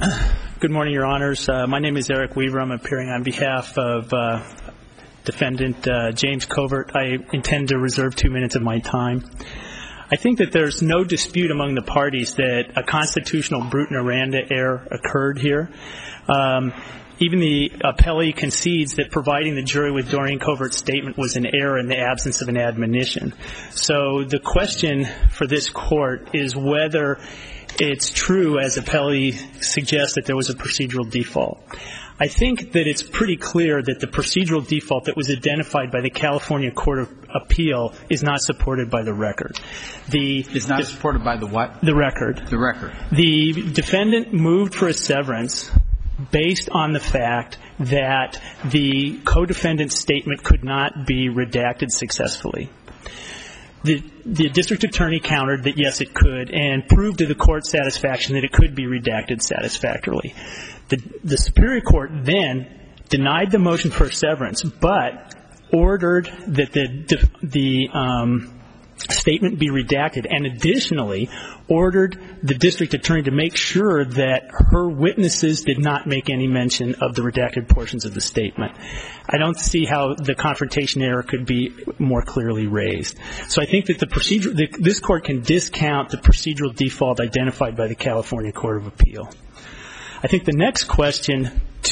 Good morning, Your Honors. My name is Eric Weaver. I'm appearing on behalf of Defendant James Covert. I intend to reserve 2 minutes of my time. I think that there's no dispute among the parties that a constitutional Bruton-Aranda error occurred here. Even the appellee concedes that providing the jury with Doreen Covert's statement was an error in the absence of an admonition. So the question for this court is whether it's true, as appellee suggests, that there was a procedural default. I think that it's pretty clear that the procedural default that was identified by the California Court of Appeal is not supported by the record. It's not supported by the what? The record. The record. The defendant moved for a severance based on the fact that the co-defendant's statement could not be redacted successfully. The district attorney countered that, yes, it could, and proved to the court's satisfaction that it could be redacted satisfactorily. The Superior Court then denied the motion for severance, but ordered that the statement be redacted, and additionally ordered the district attorney to make sure that her witnesses did not make any mention of the redacted portions of the statement. I don't see how the confrontation error could be more clearly raised. So I think that this court can discount the procedural default identified by the California Court of Appeal. I think the next question,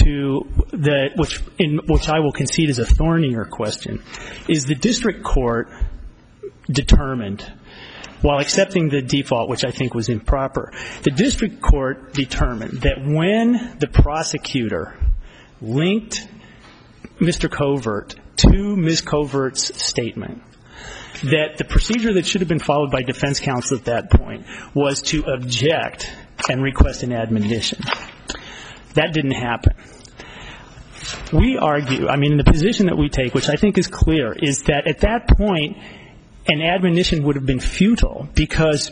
which I will concede is a thornier question, is the district court determined, while accepting the default, which I think was improper, the district court determined that when the prosecutor linked Mr. Covert to Ms. Covert's statement, that the procedure that should have been followed by defense counsel at that point was to object and request an admonition. That didn't happen. We argue, the position that we take, which I think is clear, is that at that point an admonition would have been futile because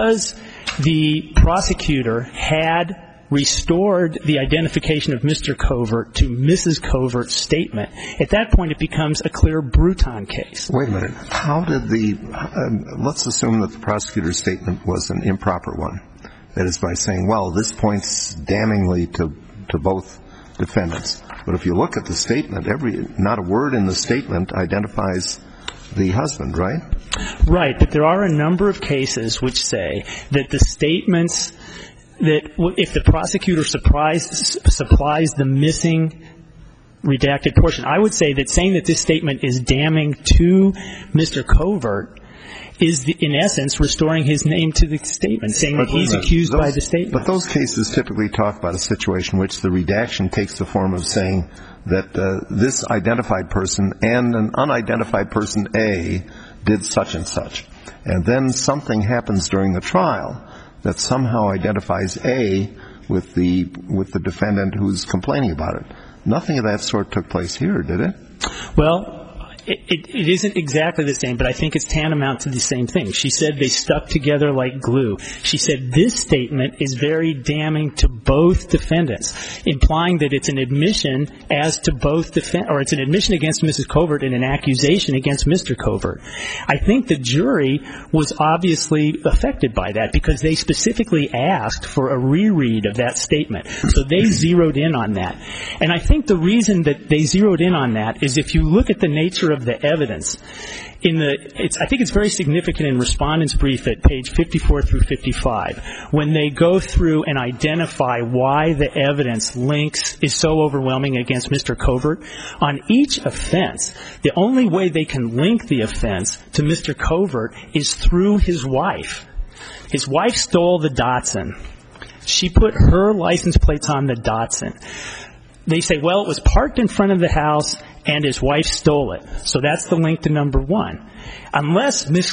the prosecutor had restored the identification of Mr. Covert to Mrs. Covert's statement. At that point it becomes a clear Bruton case. Wait a minute. How did let's assume that the prosecutor's statement was an improper one. That is, by saying, well, this points damningly to both defendants. But if you look at the statement, not a word in the statement identifies the husband, right? Right, but there are a number of cases which say that the statements, that if the prosecutor supplies the missing redacted portion, I would say that saying that this statement is damning to Mr. Covert is, in essence, restoring his name to the statement, saying that he's accused by the statement. But those cases typically talk about a situation in which the redaction takes the form of saying that this identified person and an unidentified person A did such and such. And then something happens during the trial that somehow identifies A with the defendant who's complaining about it. Nothing of that sort took place here, did it? Well, it isn't exactly the same, but I think it's tantamount to the same thing. She said they stuck together like glue. She said this statement is very damning to both defendants, implying that it's an admission as to both or it's an admission against Mrs. Covert and an accusation against Mr. Covert. I think the jury was obviously affected by that because they specifically asked for a reread of that statement. So they zeroed in on that. And I think the reason that they zeroed in on that is if you look at the nature of the evidence, I think it's very significant in Respondent's brief at page 54 through 55, when they go through and identify why the evidence is so overwhelming against Mr. Covert. On each offense, the only way they can link the offense to Mr. Covert is through his wife. His wife stole the Datsun. She put her license plates on the Datsun. They say, well, it was parked in front of the house and his wife stole it. So that's the link to number one. Unless Miss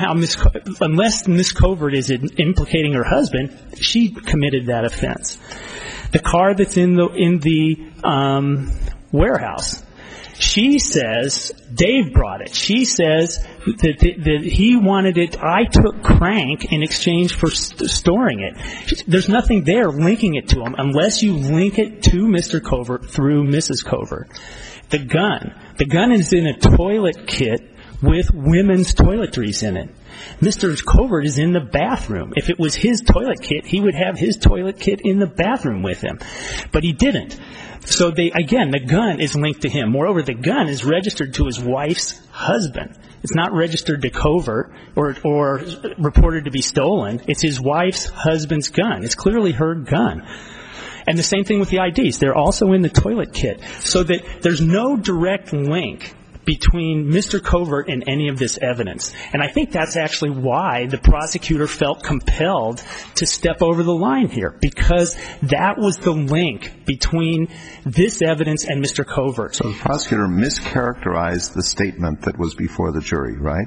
Covert is implicating her husband, she committed that offense. The car that's in the warehouse, she says Dave brought it. She says that he wanted it. I took crank in exchange for storing it. There's nothing there linking it to him unless you link it to Mr. Covert through Mrs. Covert. The gun is in a toilet kit with women's toiletries in it. Mr. Covert is in the bathroom. If it was his toilet kit, he would have his toilet kit in the bathroom with him. But he didn't. So again, the gun is linked to him. Moreover, the gun is registered to his wife's husband. It's not registered to Covert or reported to be stolen. It's his wife's husband's gun. It's clearly her gun. And the same thing with the IDs. They're also in the toilet kit. So that there's no direct link between Mr. Covert and any of this evidence. And I think that's actually why the prosecutor felt compelled to step over the line here, because that was the link between this evidence and Mr. Covert. So the prosecutor mischaracterized the statement that was before the jury, right?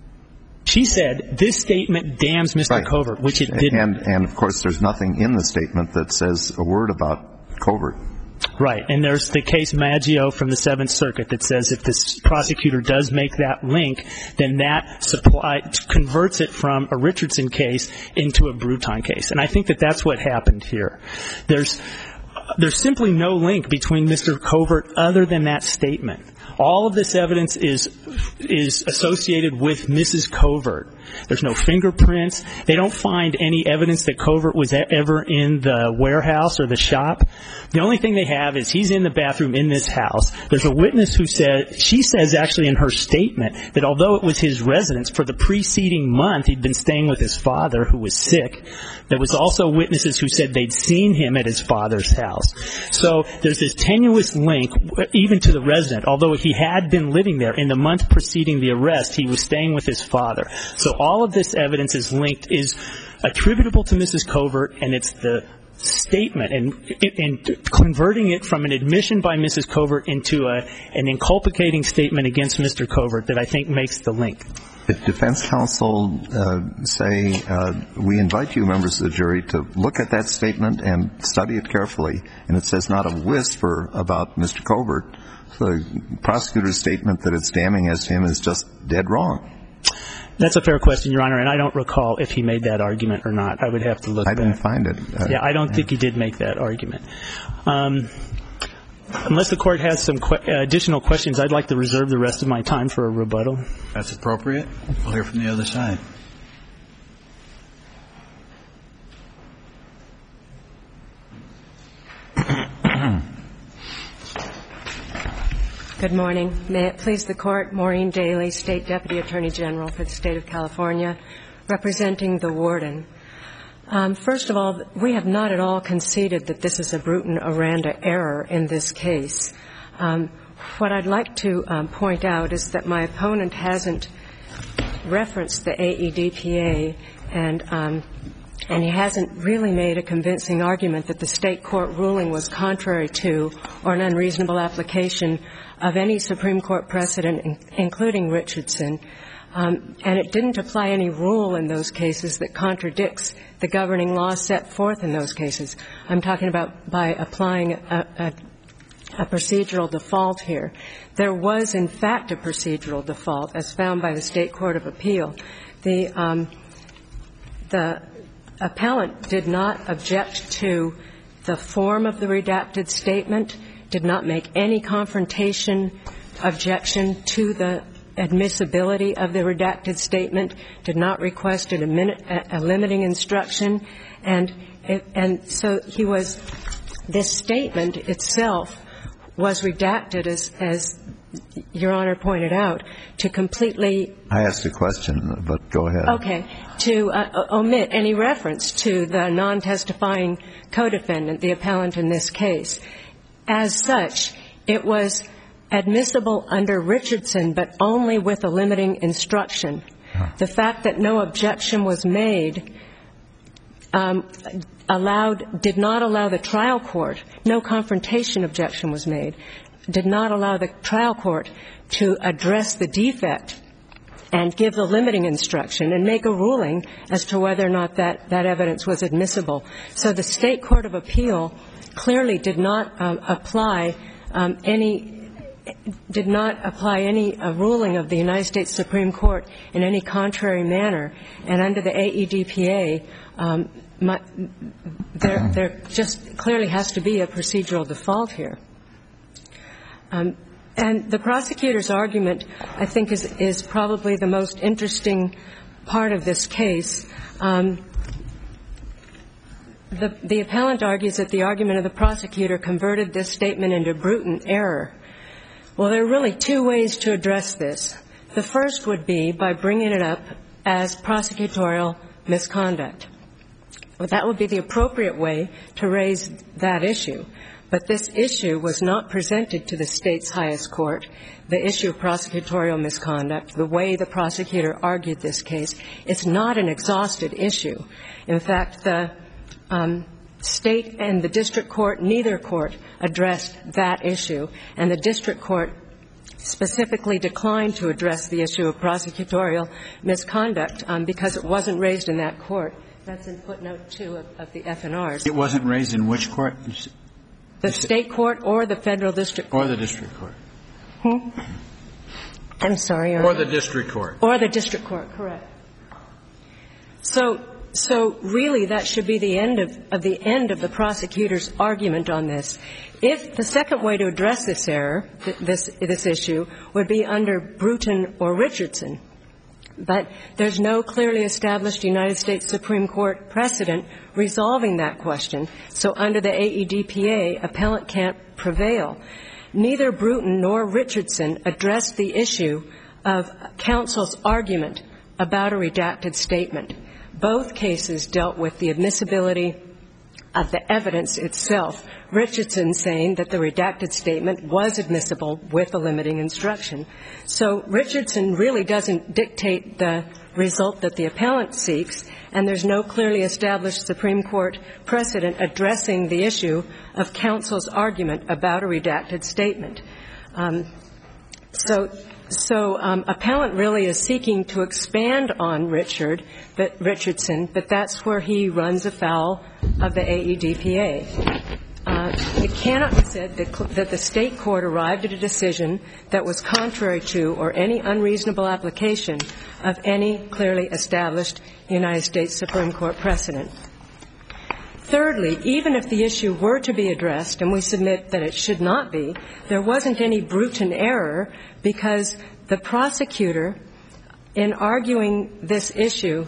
She said, this statement damns Mr. Covert, which it didn't. And, of course, there's nothing in the statement that says a word about Covert. Right, and there's the case Maggio from the Seventh Circuit that says if the prosecutor does make that link, then that converts it from a Richardson case into a Bruton case. And I think that that's what happened here. There's simply no link between Mr. Covert other than that statement. All of this evidence is associated with Mrs. Covert. There's no fingerprints. They don't find any evidence that Covert was ever in the warehouse or the shop. The only thing they have is he's in the bathroom in this house. There's a witness who she says actually in her statement that although it was his residence for the preceding month, he'd been staying with his father who was sick. There was also witnesses who said they'd seen him at his father's house. So there's this tenuous link even to the resident. Although he had been living there in the month preceding the arrest, he was staying with his father. So all of this evidence is attributable to Mrs. Covert, and it's the statement and converting it from an admission by Mrs. Covert into an inculpating statement against Mr. Covert that I think makes the link. If defense counsel say, we invite you, members of the jury, to look at that statement and study it carefully, and it says not a whisper about Mr. Covert, the prosecutor's statement that it's damning as to him is just dead wrong. That's a fair question, Your Honor, and I don't recall if he made that argument or not. I would have to look back. I didn't find it. I don't think he did make that argument. Unless the Court has some additional questions, I'd like to reserve the rest of my time for a rebuttal. That's appropriate. We'll hear from the other side. Good morning. May it please the Court, Maureen Daly, State Deputy Attorney General for the State of California, representing the warden. First of all, we have not at all conceded that this is a Bruton-Aranda error in this case. What I'd like to point out is that my opponent hasn't referenced the AEDPA, and he hasn't really made a convincing argument that the state court ruling was contrary to or an unreasonable application of any Supreme Court precedent, including Richardson. And it didn't apply any rule in those cases that contradicts the governing law set forth in those cases. I'm talking about by applying a procedural default here. There was, in fact, a procedural default, as found by the State Court of Appeal. The appellant did not object to the form of the redacted statement, did not make any confrontation objection to the admissibility of the redacted statement, did not request a limiting instruction, and so this statement itself was redacted, as Your Honor pointed out, to completely... I asked a question, but go ahead. Okay. To omit any reference to the non-testifying co-defendant, the appellant in this case. As such, it was admissible under Richardson, but only with a limiting instruction. The fact that no objection was made did not allow the trial court, no confrontation objection was made, did not allow the trial court to address the defect and give the limiting instruction and make a ruling as to whether or not that evidence was admissible. So the State Court of Appeal clearly did not apply any ruling of the United States Supreme Court in any contrary manner. And under the AEDPA, there just clearly has to be a procedural default here. And the prosecutor's argument, I think, is probably the most interesting part of this case. The appellant argues that the argument of the prosecutor converted this statement into brutal error. Well, there are really two ways to address this. The first would be by bringing it up as prosecutorial misconduct. Well, that would be the appropriate way to raise that issue. But this issue was not presented to the state's highest court. The issue of prosecutorial misconduct, the way the prosecutor argued this case, it's not an exhausted issue. In fact, the state and the district court, neither court, addressed that issue. And the district court specifically declined to address the issue of prosecutorial misconduct because it wasn't raised in that court. That's in footnote 2 of the FNRs. It wasn't raised in which court? The state court or the federal district court. Or the district court. I'm sorry. Or the district court. Or the district court, correct. So really that should be the end of the prosecutor's argument on this. If the second way to address this error, this issue, would be under Bruton or Richardson. But there's no clearly established United States Supreme Court precedent resolving that question. So under the AEDPA, appellant can't prevail. Neither Bruton nor Richardson addressed the issue of counsel's argument about a redacted statement. Both cases dealt with the admissibility of the evidence itself. Richardson saying that the redacted statement was admissible with a limiting instruction. So Richardson really doesn't dictate the result that the appellant seeks, and there's no clearly established Supreme Court precedent addressing the issue of counsel's argument about a redacted statement. So appellant really is seeking to expand on Richardson, but that's where he runs afoul of the AEDPA. It cannot be said that the state court arrived at a decision that was contrary to or any unreasonable application of any clearly established United States Supreme Court precedent. Thirdly, even if the issue were to be addressed, and we submit that it should not be, there wasn't any Bruton error because the prosecutor, in arguing this issue,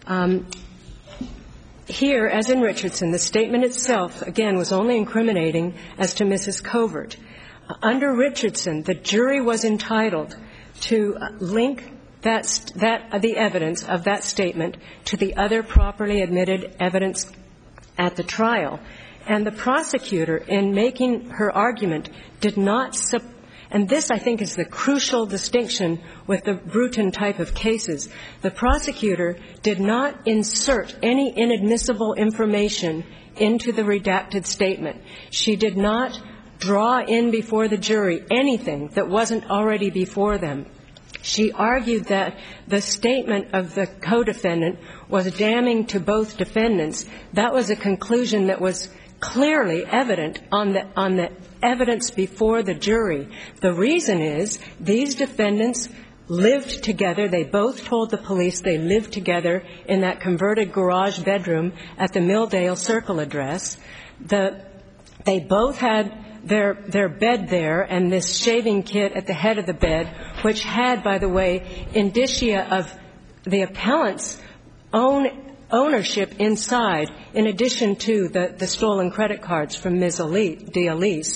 here, as in Richardson, the statement itself, again, was only incriminating as to Mrs. Covert. Under Richardson, the jury was entitled to link the evidence of that statement to the other properly admitted evidence at the trial. And the prosecutor, in making her argument, did not and this, I think, is the crucial distinction with the Bruton type of cases. The prosecutor did not insert any inadmissible information into the redacted statement. She did not draw in before the jury anything that wasn't already before them. She argued that the statement of the co-defendant was damning to both defendants. That was a conclusion that was clearly evident on the evidence before the jury. The reason is these defendants lived together. They both told the police they lived together in that converted garage bedroom at the Milldale Circle address. They both had their bed there and this shaving kit at the head of the bed, which had, by the way, indicia of the appellant's own ownership inside, in addition to the stolen credit cards from Ms. D'Elise.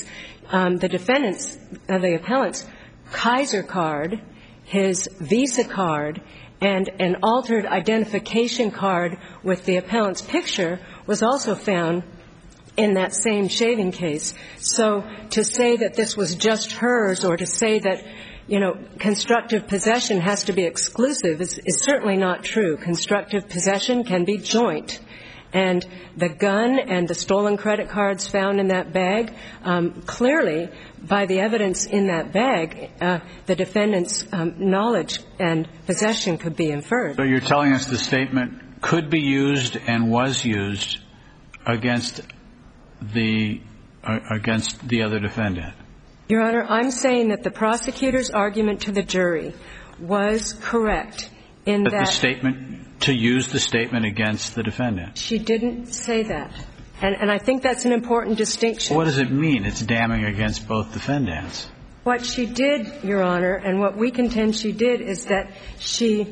The appellant's Kaiser card, his Visa card, and an altered identification card with the appellant's picture was also found in that same shaving case. So to say that this was just hers or to say that, constructive possession has to be exclusive is certainly not true. Constructive possession can be joint. And the gun and the stolen credit cards found in that bag, clearly, by the evidence in that bag, the defendant's knowledge and possession could be inferred. So you're telling us the statement could be used and was used against the other defendant? Your Honor, I'm saying that the prosecutor's argument to the jury was correct in that... But the statement, to use the statement against the defendant? She didn't say that. And I think that's an important distinction. What does it mean, it's damning against both defendants? What she did, Your Honor, and what we contend she did, is that she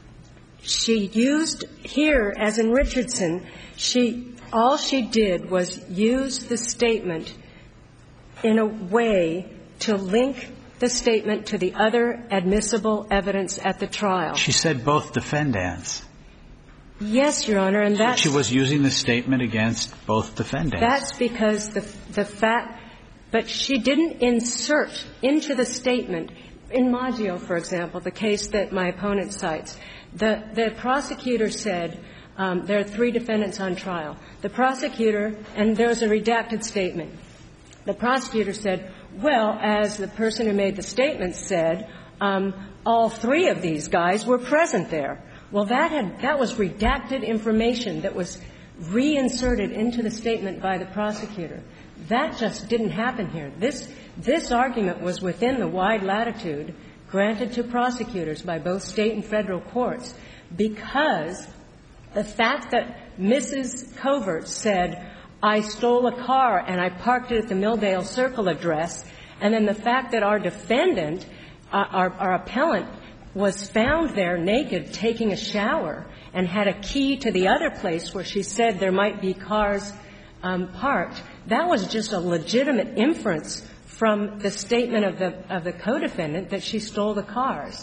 used here, as in Richardson, all she did was use the statement in a way to link the statement to the other admissible evidence at the trial. She said both defendants. Yes, Your Honor, and that's... She was using the statement against both defendants. That's because the fact... But she didn't insert into the statement, in Maggio, for example, the case that my opponent cites, the prosecutor said there are 3 defendants on trial. The prosecutor, and there's a redacted statement. The prosecutor said, well, as the person who made the statement said, all 3 of these guys were present there. Well, that was redacted information that was reinserted into the statement by the prosecutor. That just didn't happen here. This argument was within the wide latitude granted to prosecutors by both state and federal courts, because the fact that Mrs. Covert said, I stole a car and I parked it at the Milldale Circle address, and then the fact that our defendant, our appellant, was found there naked taking a shower and had a key to the other place where she said there might be cars parked, that was just a legitimate inference from the statement of the co-defendant that she stole the cars.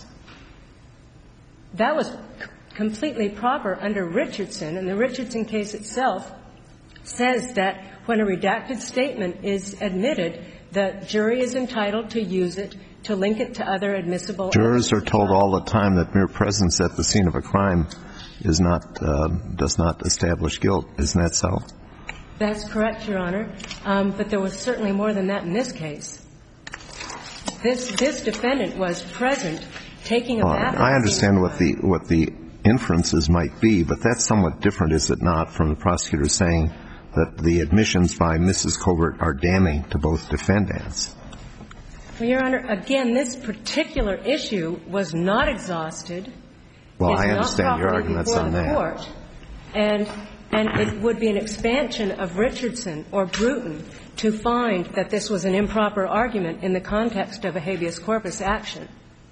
That was completely proper under Richardson, and the Richardson case itself says that when a redacted statement is admitted, the jury is entitled to use it to link it to other admissible evidence. Jurors are told all the time that mere presence at the scene of a crime does not establish guilt. Isn't that so? That's correct, Your Honor. But there was certainly more than that in this case. This defendant was present taking a bath. I understand what the inferences might be, but that's somewhat different, is it not, from the prosecutor saying that the admissions by Mrs. Covert are damning to both defendants? Well, Your Honor, again, this particular issue was not exhausted. Well, I understand your arguments on that. Court, and it would be an expansion of Richardson or Bruton to find that this was an improper argument in the context of a habeas corpus action.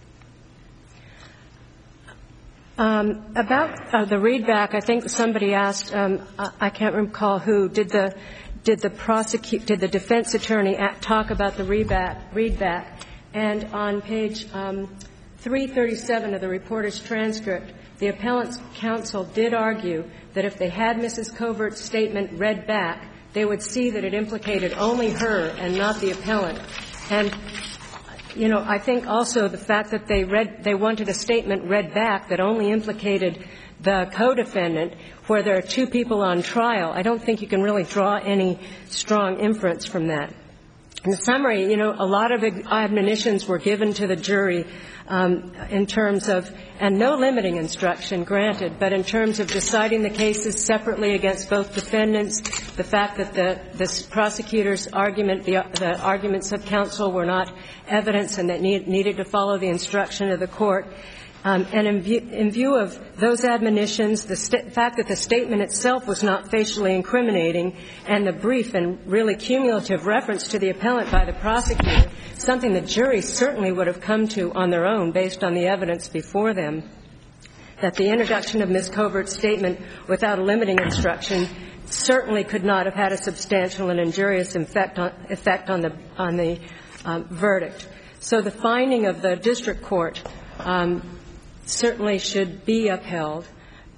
About the readback, I think somebody asked, I can't recall who, did the defense attorney talk about the readback? And on page 337 of the reporter's transcript, the appellant's counsel did argue that if they had Mrs. Covert's statement read back, they would see that it implicated only her and not the appellant. And, you know, I think also the fact that they wanted a statement read back that only implicated the co-defendant, where there are 2 people on trial, I don't think you can really draw any strong inference from that. In summary, you know, a lot of admonitions were given to the jury in terms of, and no limiting instruction granted, but in terms of deciding the cases separately against both defendants, the fact that the prosecutor's argument, the arguments of counsel were not evidence and that needed to follow the instruction of the court. And in view of those admonitions, the fact that the statement itself was not facially incriminating, and the brief and really cumulative reference to the appellant by the prosecutor, something the jury certainly would have come to on their own based on the evidence before them, that the introduction of Ms. Covert's statement without a limiting instruction certainly could not have had a substantial and injurious effect on the verdict. So the finding of the district court certainly should be upheld.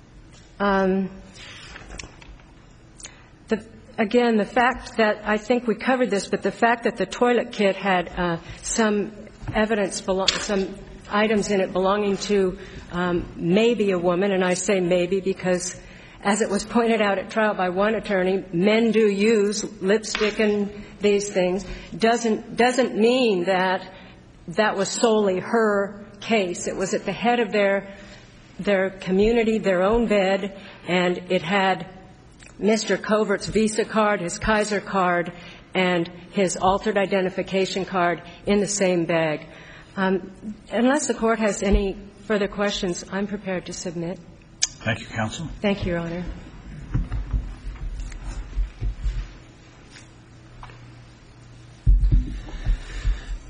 Again, the fact that, I think we covered this, but the fact that the toilet kit had some evidence, some items in it belonging to maybe a woman, and I say maybe because, as it was pointed out at trial by one attorney, men do use lipstick and these things, doesn't mean that that was solely her case. It was at the head of their community, their own bed, and it had Mr. Covert's Visa card, his Kaiser card, and his altered identification card in the same bag. Unless the Court has any further questions, I'm prepared to submit. Thank you, counsel. Thank you, Your Honor.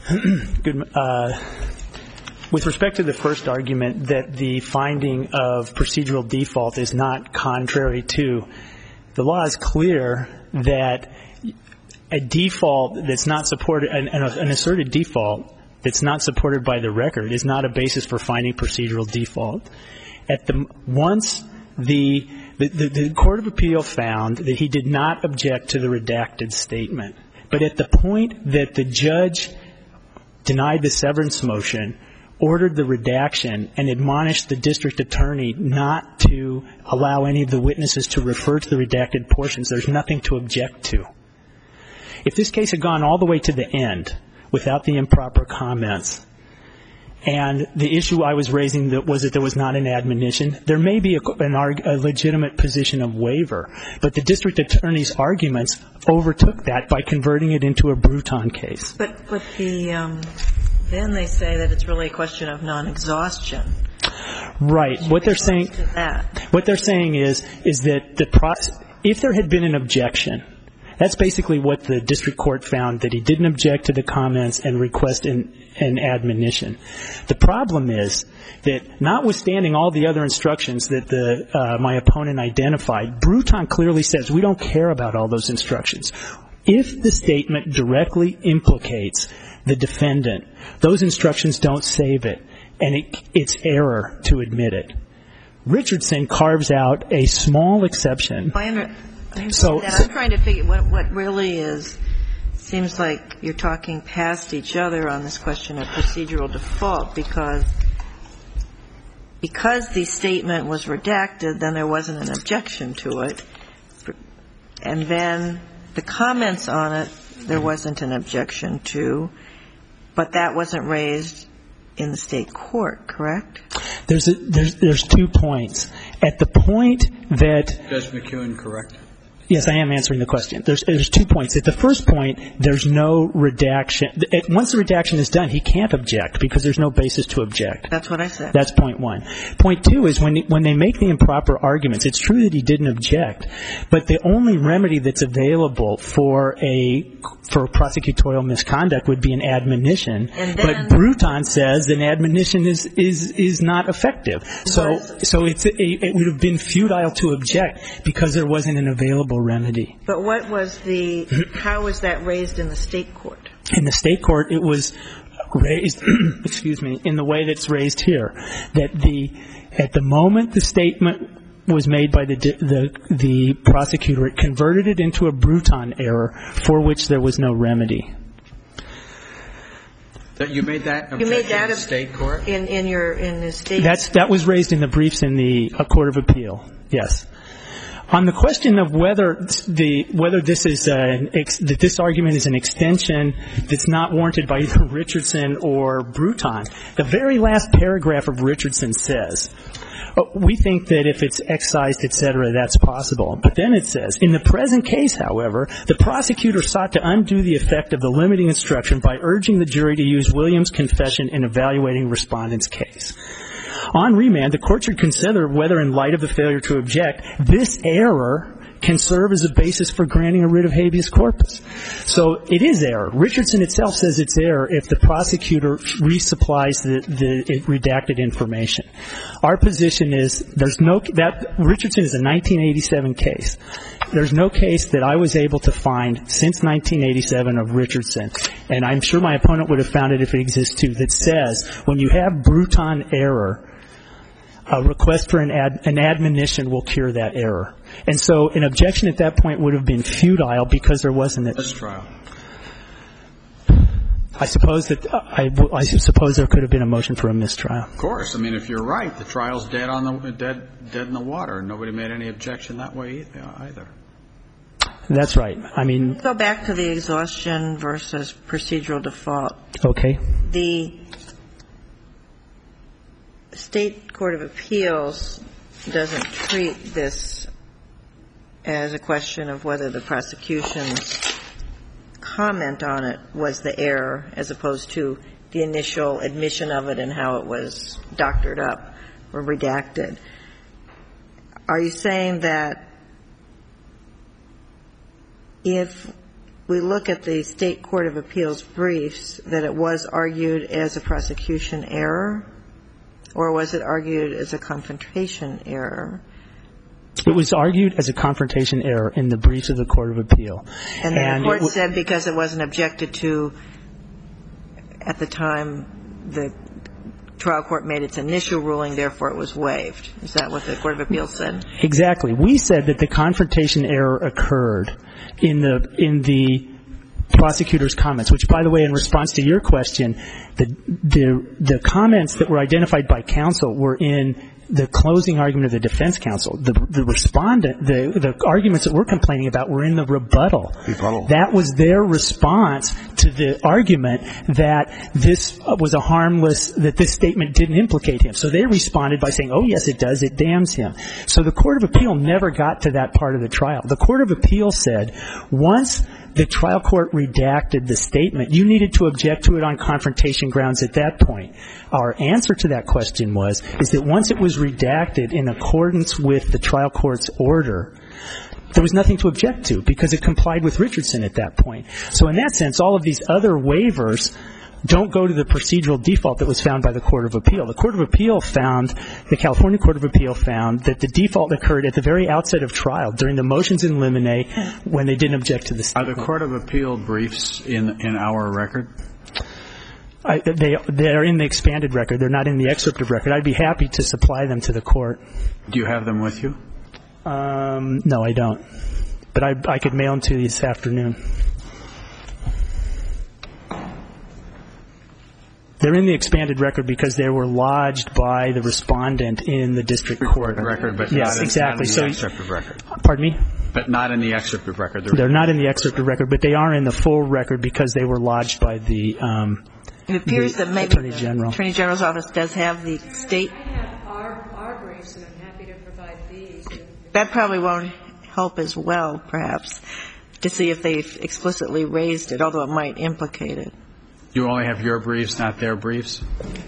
With respect to the first argument that the finding of procedural default is not contrary to, the law is clear that a default that's not supported, an asserted default that's not supported by the record is not a basis for finding procedural default. Once the Court of Appeal found that he did not object to the redacted statement, but at the point that the judge denied the severance motion, ordered the redaction, and admonished the district attorney not to allow any of the witnesses to refer to the redacted portions, there's nothing to object to. If this case had gone all the way to the end without the improper comments, and the issue I was raising was that there was not an admonition, there may be a legitimate position of waiver, but the district attorney's arguments overtook that by converting it into a Bruton case. But then they say that it's really a question of non-exhaustion. Right. What they're saying is that if there had been an objection, that's basically what the district court found, that he didn't object to the comments and request an admonition. The problem is that notwithstanding all the other instructions that my opponent identified, Bruton clearly says we don't care about all those instructions. If the statement directly implicates the defendant, those instructions don't save it, and it's error to admit it. Richardson carves out a small exception. I'm trying to figure what really is. Seems like you're talking past each other on this question of procedural default, because the statement was redacted, then there wasn't an objection to it, and then the comments on it there wasn't an objection to, but that wasn't raised in the state court, correct? There's 2 points. At the point that Judge McEwen, correct? Yes, I am answering the question. There's 2 points. At the first point, there's no redaction. Once the redaction is done, he can't object because there's no basis to object. That's what I said. That's point 1. Point 2 is when they make the improper arguments, it's true that he didn't object, but the only remedy that's available for prosecutorial misconduct would be an admonition. But Bruton says an admonition is not effective. So it would have been futile to object because there wasn't an available remedy. But how was that raised in the state court? In the state court, it was raised, in the way that's raised here, that at the moment the statement was made by the prosecutor, it converted it into a Bruton error for which there was no remedy. That you made that objection in the state court? In the state. That was raised in the briefs in the Court of Appeal. Yes. On the question of whether this argument is an extension that's not warranted by either Richardson or Bruton, the very last paragraph of Richardson says, we think that if it's excised, et cetera, that's possible. But then it says, in the present case, however, the prosecutor sought to undo the effect of the limiting instruction by urging the jury to use Williams' confession in evaluating respondent's case. On remand, the court should consider whether, in light of the failure to object, this error can serve as a basis for granting a writ of habeas corpus. So it is error. Richardson itself says it's error if the prosecutor resupplies the redacted information. Our position is Richardson is a 1987 case. There's no case that I was able to find since 1987 of Richardson, and I'm sure my opponent would have found it if it exists too, that says when you have Bruton error, a request for an admonition will cure that error. And so an objection at that point would have been futile because there wasn't a mistrial. I suppose there could have been a motion for a mistrial. Of course. I mean, if you're right, the trial's dead in the water. Nobody made any objection that way either. That's right. I mean, go back to the exhaustion versus procedural default. Okay. The State Court of Appeals doesn't treat this as a question of whether the prosecution's comment on it was the error as opposed to the initial admission of it and how it was doctored up or redacted. Are you saying that if we look at the State Court of Appeals briefs, that it was argued as a prosecution error, or was it argued as a confrontation error? It was argued as a confrontation error in the briefs of the Court of Appeal. And the court said because it wasn't objected to at the time the trial court made its initial ruling, therefore it was waived. Is that what the Court of Appeals said? Exactly. We said that the confrontation error occurred in the prosecutor's comments, which, by the way, in response to your question, the comments that were identified by counsel were in the closing argument of the defense counsel. The respondent, the arguments that we're complaining about were in the rebuttal. That was their response to the argument that this was a harmless, that this statement didn't implicate him. So they responded by saying, oh, yes, it does. It damns him. So the Court of Appeal never got to that part of the trial. The Court of Appeal said once the trial court redacted the statement, you needed to object to it on confrontation grounds at that point. Our answer to that question is that once it was redacted in accordance with the trial court's order, there was nothing to object to because it complied with Richardson at that point. So in that sense, all of these other waivers don't go to the procedural default that was found by the Court of Appeal. The Court of Appeal found, the California Court of Appeal found that the default occurred at the very outset of trial during the motions in limine when they didn't object to the statement. Are the Court of Appeal briefs in our record? They are in the expanded record. They're not in the excerpt of record. I'd be happy to supply them to the court. Do you have them with you? No, I don't. But I could mail them to you this afternoon. They're in the expanded record because they were lodged by the respondent in the district court. Record, but yes, not, exactly. Not in the excerpt of record. Pardon me? But not in the excerpt of record. They're not in the excerpt of record, but they are in the full record because they were lodged by the It appears that maybe Attorney General. The Attorney General's office does have the state. I have our briefs, and I'm happy to provide these. That probably won't help as well, perhaps, to see if they've explicitly raised it, although it might implicate it. You only have your briefs, not their briefs?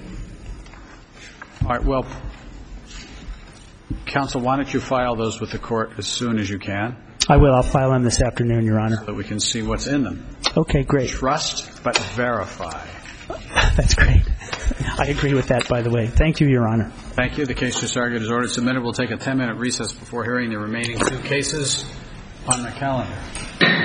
All right, well, counsel, why don't you file those with the court as soon as you can? I will. I'll file them this afternoon, Your Honor. So that we can see what's in them. Okay, great. Trust but verify. That's great. I agree with that, by the way. Thank you, Your Honor. Thank you. The case just argued is ordered submitted. We'll take a 10-minute recess before hearing the remaining two cases on the calendar.